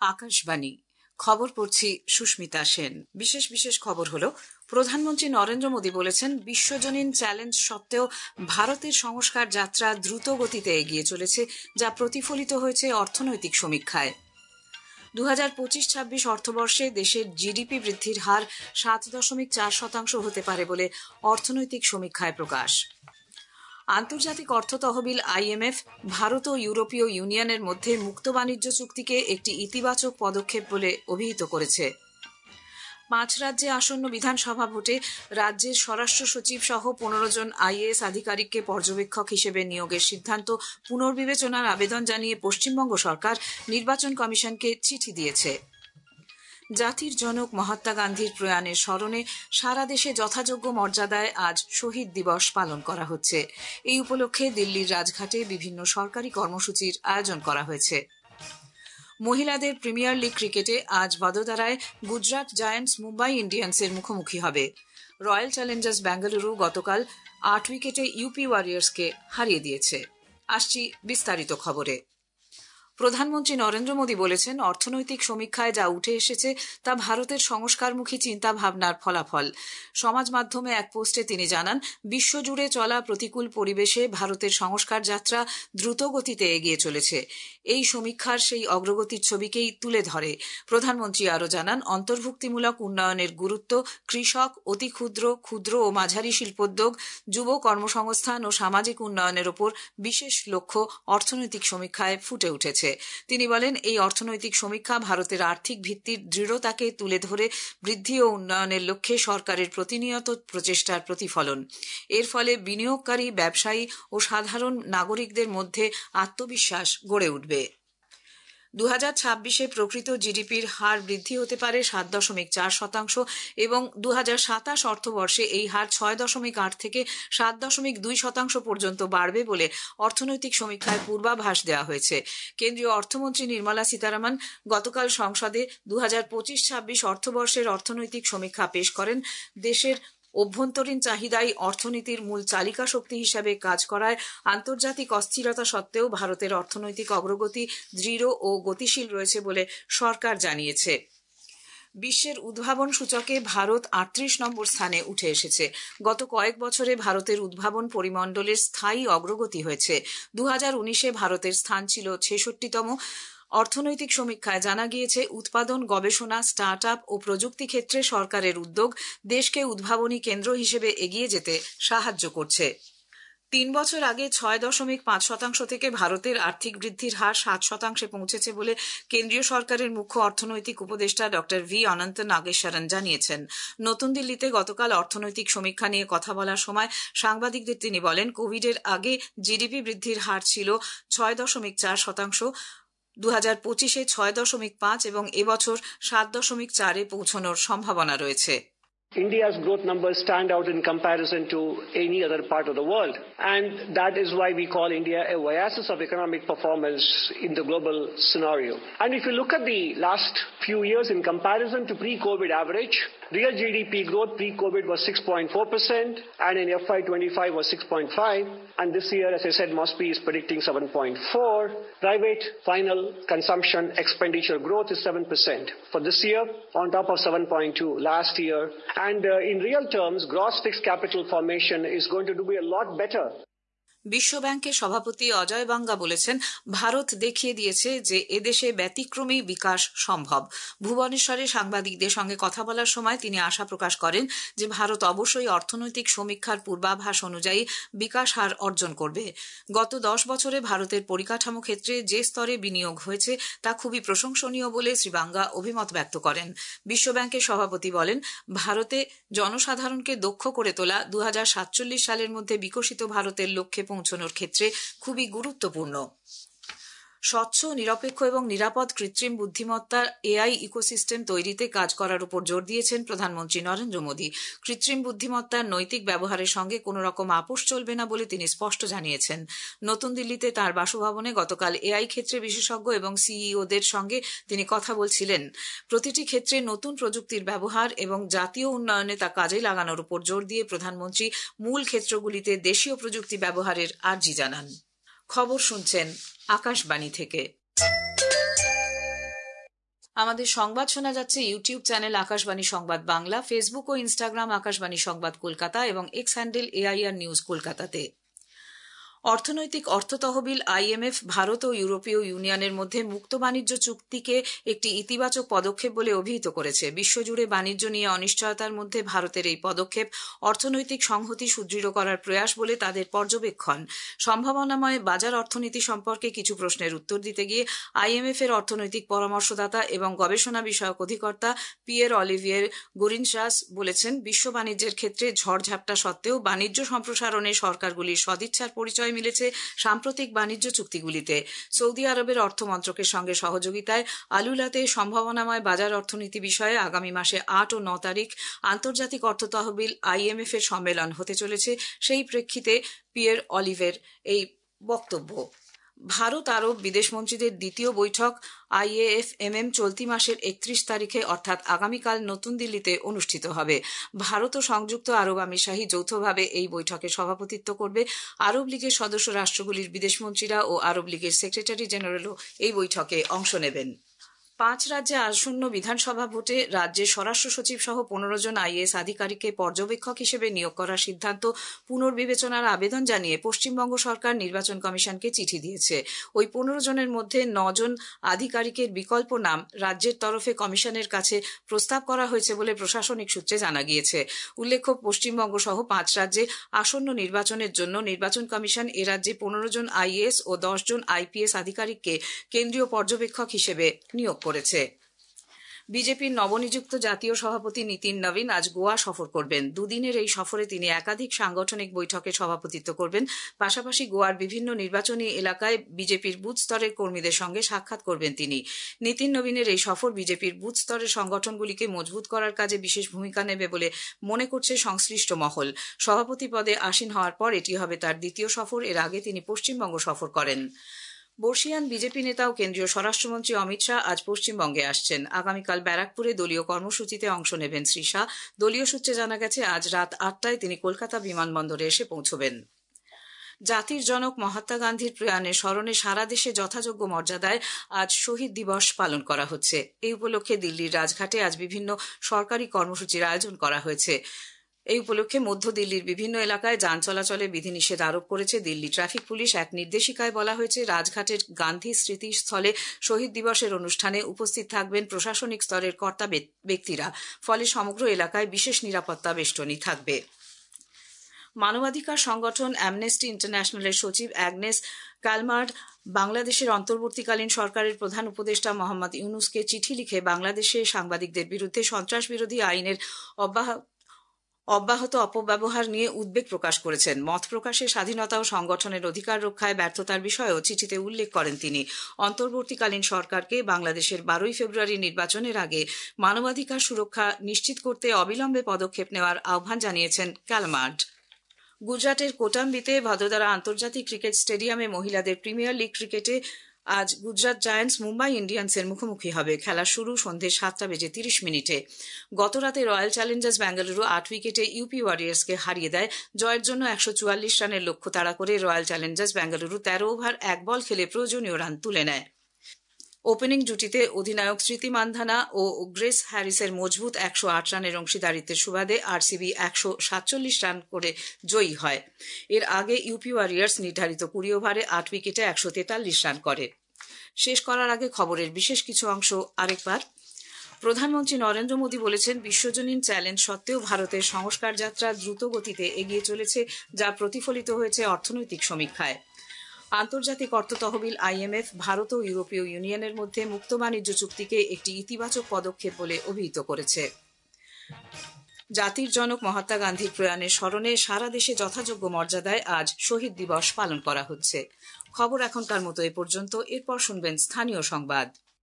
আকাশবাণী খবর পড়ছি সুস্মিতা সেন। বিশেষ খবর হলো, প্রধানমন্ত্রী নরেন্দ্র মোদী বলেছেন, বিশ্বজনীন চ্যালেঞ্জ সত্ত্বেও ভারতের সংস্কার যাত্রা দ্রুত গতিতে এগিয়ে চলেছে, যা প্রতিফলিত হয়েছে অর্থনৈতিক সমীক্ষায়। 2025-26 অর্থবর্ষে দেশের জিডিপি বৃদ্ধির হার 7.4% হতে পারে বলে অর্থনৈতিক সমীক্ষায় প্রকাশ। আন্তর্জাতিক অর্থ তহবিল IMF ভারত ও ইউরোপীয় ইউনিয়নের মধ্যে মুক্ত বাণিজ্য চুক্তিকে একটি ইতিবাচক পদক্ষেপ বলে অভিহিত করেছে। 5 রাজ্যে আসন্ন বিধানসভা ভোটে রাজ্যের স্বরাষ্ট্র সচিব সহ 15 জন IAS আধিকারিককে পর্যবেক্ষক হিসেবে নিয়োগের সিদ্ধান্ত পুনর্বিবেচনার আবেদন জানিয়ে পশ্চিমবঙ্গ সরকার নির্বাচন কমিশনকে চিঠি দিয়েছে। জাতির জনক মহাত্মা গান্ধীর প্রয়াণের স্মরণে সারা দেশে যথাযোগ্য মর্যাদায় আজ শহীদ দিবস পালন করা হচ্ছে। এই উপলক্ষে দিল্লির রাজঘাটে বিভিন্ন সরকারি কর্মসূচির আয়োজন করা হয়েছে। মহিলাদের প্রিমিয়ার লিগ ক্রিকেটে আজ বদোদরায় গুজরাট জায়ান্টস মুম্বাই ইন্ডিয়ান্সের মুখোমুখি হবে। রয়্যাল চ্যালেঞ্জার্স বেঙ্গালুরু গতকাল 8 উইকেটে ইউপি ওয়ারিয়র্সকে হারিয়ে দিয়েছে। আসছি বিস্তারিত খবরে। প্রধানমন্ত্রী নরেন্দ্র মোদী বলেছেন, অর্থনৈতিক সমীক্ষায় যা উঠে এসেছে তা ভারতের সংস্কারমুখী চিন্তা ভাবনার ফলাফল। সমাজ মাধ্যমে এক পোস্টে তিনি জানান, বিশ্বজুড়ে চলা প্রতিকূল পরিবেশে ভারতের সংস্কার যাত্রা দ্রুত গতিতে এগিয়ে চলেছে। এই সমীক্ষার সেই অগ্রগতির ছবিকেই তুলে ধরে। প্রধানমন্ত্রী আরও জানান, অন্তর্ভুক্তিমূলক উন্নয়নের গুরুত্ব, কৃষক, অতি ক্ষুদ্র, ক্ষুদ্র ও মাঝারি শিল্পোদ্যোগ, যুব কর্মসংস্থান ও সামাজিক উন্নয়নের ওপর বিশেষ লক্ষ্য অর্থনৈতিক সমীক্ষায় ফুটে উঠেছে। তিনি বলেন, এই অর্থনৈতিক সমীক্ষা ভারতের আর্থিক ভিত্তির দৃঢ়তাকে তুলে ধরে বৃদ্ধি ও উন্নয়নের লক্ষ্যে সরকারের প্রতিনিয়ত প্রচেষ্টার প্রতিফলন। এর ফলে বিনিয়োগকারী, ব্যবসায়ী ও সাধারণ নাগরিকদের মধ্যে আত্মবিশ্বাস গড়ে উঠবে। 2026-এ প্রকৃত জিডিপির হার বৃদ্ধি হতে পারে 7.4% এবং 2027 অর্থবর্ষে এই হার 6.8 থেকে 7.2% পর্যন্ত বাড়বে বলে অর্থনৈতিক সমীক্ষায় পূর্বাভাস দেওয়া হয়েছে। কেন্দ্রীয় অর্থমন্ত্রী নির্মলা সীতারামন গতকাল সংসদে 2025-26 অর্থবর্ষের অর্থনৈতিক সমীক্ষা পেশ করেন। দেশের অভ্যন্তরীণ চাহিদাই অর্থনীতির মূল চালিকা শক্তি হিসাবে কাজ করায় আন্তর্জাতিক অস্থিরতা সত্ত্বেও ভারতের অর্থনৈতিক অগ্রগতি দৃঢ় ও গতিশীল রয়েছে বলে সরকার জানিয়েছে। বিশ্বের উদ্ভাবন সূচকে ভারত 38 নম্বর স্থানে উঠে এসেছে। গত কয়েক বছরে ভারতের উদ্ভাবন পরিমণ্ডলের স্থায়ী অগ্রগতি হয়েছে। 2019-এ ভারতের স্থান ছিল 66তম। অর্থনৈতিক সমীক্ষায় জানা গিয়েছে, উৎপাদন, গবেষণা, স্টার্টআপ ও প্রযুক্তি ক্ষেত্রে সরকারের উদ্যোগ দেশকে উদ্ভাবনী কেন্দ্র হিসেবে এগিয়ে যেতে সাহায্য করছে। 3 বছর আগে 6.5% থেকে ভারতের আর্থিক বৃদ্ধির হার 7%-এ পৌঁছেছে বলে কেন্দ্রীয় সরকারের মুখ্য অর্থনৈতিক উপদেষ্টা ডক্টর ভি অনন্ত নাগেশ্বরন জানিয়েছেন। নতুন দিল্লিতে গতকাল অর্থনৈতিক সমীক্ষা নিয়ে কথা বলার সময় সাংবাদিকদের তিনি বলেন, কোভিডের আগে জিডিপি বৃদ্ধির হার ছিল 6.4%, 2025-এ 6.5 এবং এবছর 7.4-এ পৌঁছানোর সম্ভাবনা রয়েছে। India's growth numbers stand out in comparison to any other part of the world, and that is why we call India a oasis of economic performance in the global scenario. And if you look at the last few years in comparison to pre-COVID average, real GDP growth pre-COVID was 6.4%, and in FY25 was 6.5, and this year, as I said, MOSPI is predicting 7.4. Private final consumption expenditure growth is 7% for this year, on top of 7.2 last year. And in real terms, gross fixed capital formation is going to be a lot better. বিশ্ব ব্যাংকের সভাপতি অজয় বাঙ্গা বলেছেন, ভারত দেখিয়ে দিয়েছে যে এদেশে ব্যতিক্রমী বিকাশ সম্ভব। ভুবনেশ্বরে সাংবাদিকদের সঙ্গে কথা বলার সময় তিনি আশা প্রকাশ করেন যে ভারত অবশ্যই অর্থনৈতিক সমীক্ষার পূর্বাভাস অনুযায়ী বিকাশ হার অর্জন করবে। গত 10 বছরে ভারতের পরিকাঠামো ক্ষেত্রে যে স্তরে বিনিয়োগ হয়েছে তা খুবই প্রশংসনীয় বলে শ্রী বাঙ্গা অভিমত ব্যক্ত করেন। বিশ্ব ব্যাংকের সভাপতি বলেন, ভারতে জনসাধারণকে দক্ষ করে তোলা 2047 সালের মধ্যে বিকশিত ভারতের লক্ষ্যে পৌঁছানোর ক্ষেত্রে খুবই গুরুত্বপূর্ণ। স্বচ্ছ, নিরপেক্ষ এবং নিরাপদ কৃত্রিম বুদ্ধিমত্তার AI ইকোসিস্টেম তৈরিতে কাজ করার উপর জোর দিয়েছেন প্রধানমন্ত্রী নরেন্দ্র মোদী। কৃত্রিম বুদ্ধিমত্তার নৈতিক ব্যবহারের সঙ্গে কোনো রকম আপোষ চলবে না বলে তিনি স্পষ্ট জানিয়েছেন। নতুন দিল্লিতে তাঁর বাসভবনে গতকাল AI ক্ষেত্রে বিশেষজ্ঞ এবং CEOদের সঙ্গে তিনি কথা বলছিলেন। প্রতিটি ক্ষেত্রে নতুন প্রযুক্তির ব্যবহার এবং জাতীয় উন্নয়নে তা কাজে লাগানোর উপর জোর দিয়ে প্রধানমন্ত্রী মূল ক্ষেত্রগুলিতে দেশীয় প্রযুক্তি ব্যবহারের আর্জি জানান। খবর শুনছেন আকাশবাণী থেকে। আমাদের সংবাদ শোনা যাচ্ছে YouTube channel Akashvani Sangbad Bangla, Facebook ও ইনস্টাগ্রাম আকাশবাণী সংবাদ কলকাতা এবং এক্স হ্যান্ডেল AIR নিউজ কলকাতাতে। অর্থনৈতিক অর্থতহবিল IMF ভারত ও ইউরোপীয় ইউনিয়নের মধ্যে মুক্ত বাণিজ্য চুক্তিকে একটি ইতিবাচক পদক্ষেপ বলে অভিহিত করেছে। বিশ্বজুড়ে বাণিজ্য নিয়ে অনিশ্চয়তার মধ্যে ভারতের এই পদক্ষেপ অর্থনৈতিক সংহতি সুদৃঢ় করার প্রয়াস বলে তাদের পর্যবেক্ষণ। সম্ভাবনাময় বাজার অর্থনীতি সম্পর্কে কিছু প্রশ্নের উত্তর দিতে গিয়ে IMF এর অর্থনৈতিক পরামর্শদাতা এবং গবেষণা বিষয়ক অধিকর্তা পিয়ের অলিভিয়ের গুরিনশাস বলেছেন, বিশ্ব বাণিজ্যের ক্ষেত্রে ঝড়ঝাপটা সত্ত্বেও বাণিজ্য সম্প্রসারণে সরকারগুলির সদিচ্ছার পরিচয় মিলেছে সাম্প্রতিক বাণিজ্য চুক্তিগুলিতে। সৌদি আরবের অর্থমন্ত্রকের সঙ্গে সহযোগিতায় আলুলাতে সম্ভাবনাময় বাজার অর্থনীতি বিষয়ে আগামী মাসে 8 ও 9 তারিখ আন্তর্জাতিক অর্থ তহবিল IMF এর সম্মেলন হতে চলেছে। সেই প্রেক্ষিতে পিয়ের অলিভের এই বক্তব্য। ভারত আরব বিদেশমন্ত্রীদের দ্বিতীয় বৈঠক IAFMM চলতি মাসের 31 তারিখে অর্থাৎ আগামীকাল নতুন দিল্লিতে অনুষ্ঠিত হবে। ভারত ও সংযুক্ত আরব আমিরশাহী যৌথভাবে এই বৈঠকে সভাপতিত্ব করবে। আরব লীগের সদস্য রাষ্ট্রগুলির বিদেশমন্ত্রীরা ও আরব লীগের সেক্রেটারি জেনারেলও এই বৈঠকে অংশ নেবেন। 5 রাজ্যে আসন্ন বিধানসভা ভোটে রাজ্যের স্বরাষ্ট্র সচিব সহ 15 জন IAS আধিকারিককে পর্যবেক্ষক হিসেবে নিয়োগ করার সিদ্ধান্ত পুনর্বিবেচনার আবেদন জানিয়ে পশ্চিমবঙ্গ সরকার নির্বাচন কমিশনকে চিঠি দিয়েছে। ওই 15 জনের মধ্যে 9 জন আধিকারিকের বিকল্প নাম রাজ্যের তরফে কমিশনের কাছে প্রস্তাব করা হয়েছে বলে প্রশাসনিক সূত্রে জানা গিয়েছে। উল্লেখ্য, পশ্চিমবঙ্গ সহ 5 রাজ্যে আসন্ন নির্বাচনের জন্য নির্বাচন কমিশন এ রাজ্যে 15 জন IAS ও 10 জন IPS আধিকারিককে কেন্দ্রীয় পর্যবেক্ষক হিসেবে নিয়োগ করেছে। বিজেপির নবনিযুক্ত জাতীয় সভাপতি নীতিন নবীন আজ গোয়া সফর করবেন। দুদিনের এই সফরে তিনি একাধিক সাংগঠনিক বৈঠকে সভাপতিত্ব করবেন। পাশাপাশি গোয়ার বিভিন্ন নির্বাচনী এলাকায় বিজেপির বুথ স্তরের কর্মীদের সঙ্গে সাক্ষাৎ করবেন তিনি। নীতিন নবীনের এই সফর বিজেপির বুথ স্তরের সংগঠনগুলিকে মজবুত করার কাজে বিশেষ ভূমিকা নেবে বলে মনে করছে সংশ্লিষ্ট মহল। সভাপতি পদে আসীন হওয়ার পর এটি হবে তার দ্বিতীয় সফর। এর আগে তিনি পশ্চিমবঙ্গ সফর করেন। বর্ষীয়ান বিজেপি নেতা ও কেন্দ্রীয় স্বরাষ্ট্রমন্ত্রী অমিত শাহ আজ পশ্চিমবঙ্গে আসছেন। আগামীকাল ব্যারাকপুরে দলীয় কর্মসূচিতে অংশ নেবেন শ্রী শাহ। দলীয় সূত্রে জানা গেছে, আজ রাত 8টায় তিনি কলকাতা বিমানবন্দরে এসে পৌঁছবেন। জাতির জনক মহাত্মা গান্ধীর প্রয়াণে স্মরণে সারা দেশে যথাযোগ্য মর্যাদায় আজ শহীদ দিবস পালন করা হচ্ছে। এই উপলক্ষে দিল্লির রাজঘাটে আজ বিভিন্ন সরকারি কর্মসূচির আয়োজন করা হয়েছে। এই উপলক্ষে মধ্য দিল্লির বিভিন্ন এলাকায় যান চলাচলে বিধিনিষেধ আরোপ করেছে দিল্লি ট্রাফিক পুলিশ। এক নির্দেশিকায় বলা হয়েছে, রাজঘাটের গান্ধী স্মৃতিস্থলে শহীদ দিবসের অনুষ্ঠানে উপস্থিত থাকবেন প্রশাসনিক স্তরের কর্তা ব্যক্তিরা। ফলে সমগ্র এলাকায় বিশেষ নিরাপত্তা বেষ্টনী থাকবে। মানবাধিকার সংগঠন অ্যামনেস্টি ইন্টারন্যাশনালের সচিব অ্যাগনেস ক্যালমার্ড বাংলাদেশের অন্তর্বর্তীকালীন সরকারের প্রধান উপদেষ্টা মোহাম্মদ ইউনুসকে চিঠি লিখে বাংলাদেশে সাংবাদিকদের বিরুদ্ধে সন্ত্রাসবিরোধী আইনের অব্যাহত অপব্যবহার নিয়ে উদ্বেগ প্রকাশ করেছেন। মত প্রকাশের স্বাধীনতা ও সংগঠনের অধিকার রক্ষায় ব্যর্থতার বিষয়েও চিঠিতে উল্লেখ করেন তিনি। অন্তর্বর্তীকালীন সরকারকে বাংলাদেশের 12 ফেব্রুয়ারি নির্বাচনের আগে মানবাধিকার সুরক্ষা নিশ্চিত করতে অবিলম্বে পদক্ষেপ নেওয়ার আহ্বান জানিয়েছেন ক্যালমার্ড। গুজরাটের কোটাম্বিতে ভাদোদারা আন্তর্জাতিক ক্রিকেট স্টেডিয়ামে মহিলাদের প্রিমিয়ার লিগ ক্রিকেটে আজ গুজরাট জায়ান্টস মুম্বাই ইন্ডিয়ান্সের মুখোমুখি হবে। খেলা শুরু সন্ধ্যে 7:30 গতরাতে রয়্যাল চ্যালেঞ্জার্স বেঙ্গালুরু 8 উইকেটে ইউপি ওয়ারিয়ার্সকে হারিয়ে দেয়। জয়ের জন্য 144 রানের লক্ষ্য তাড়া করে royal challengers Bengaluru 13 over 1 ball খেলে প্রয়োজনীয় রান তুলে নেয়। ওপেনিং জুটিতে অধিনায়ক স্মৃতি মান্ধানা ও গ্রেস হ্যারিসের মজবুত 108 রানের অংশীদারিত্বের সুবাদে RCB 147 রান করে জয়ী হয়। এর আগে ইউপি ওয়ারিয়ার্স নির্ধারিত 20 ওভারে 8 উইকেটে 143 রান করে। শেষ করার আগে খবরের বিশেষ কিছু অংশ আরেকবার। প্রধানমন্ত্রী নরেন্দ্র মোদী বলেছেন, বিশ্বজনীন চ্যালেঞ্জ সত্ত্বেও ভারতের সংস্কার যাত্রা দ্রুত গতিতে এগিয়ে চলেছে, যা প্রতিফলিত হয়েছে অর্থনৈতিক সমীক্ষায়। আন্তর্জাতিক অর্থ তহবিল IMF ভারত ও ইউরোপীয় ইউনিয়নের মধ্যে মুক্ত বাণিজ্য চুক্তিকে একটি ইতিবাচক পদক্ষেপ বলে অভিহিত করেছে। জাতির জনক মহাত্মা গান্ধীর প্রয়াণে স্মরণে সারা দেশে যথাযোগ্য মর্যাদায় আজ শহীদ দিবস পালন করা হচ্ছে। খবর এখনকার মতো এ পর্যন্ত। এরপর শুনবেন স্থানীয় সংবাদ।